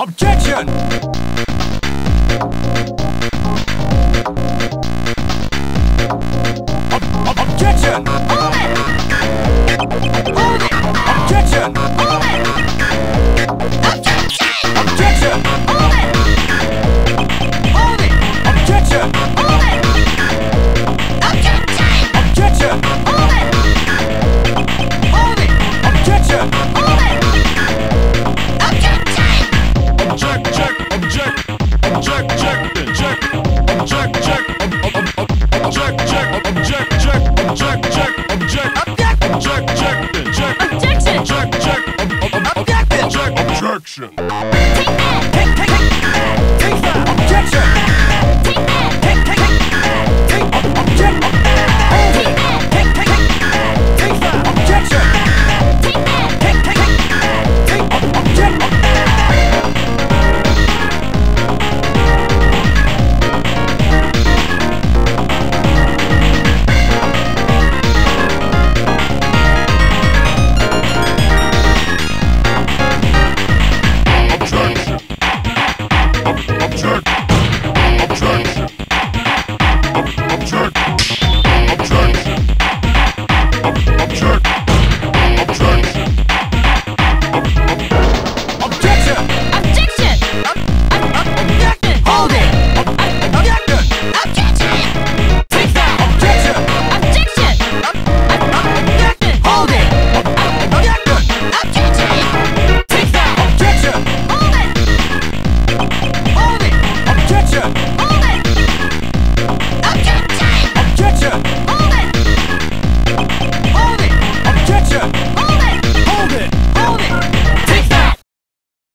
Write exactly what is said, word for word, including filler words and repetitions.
Objection! Ob ob objection! Hold it! Hold it! Objection! Hold it! Objection! Objection! Hold it! Hold it! Objection! Hold it! Objection! Objection! Hold it! Hold it! Objection! Hold it! Objection! Object, check, object, object, check, check, object, check, ob- ob- ob- ob- object, check, object, check, object, check, object, Object! object, check, check, Objection! object, check, ob- ob- ob- Objection! object, objection. Take that! Take, take, take that! Take that! Objection!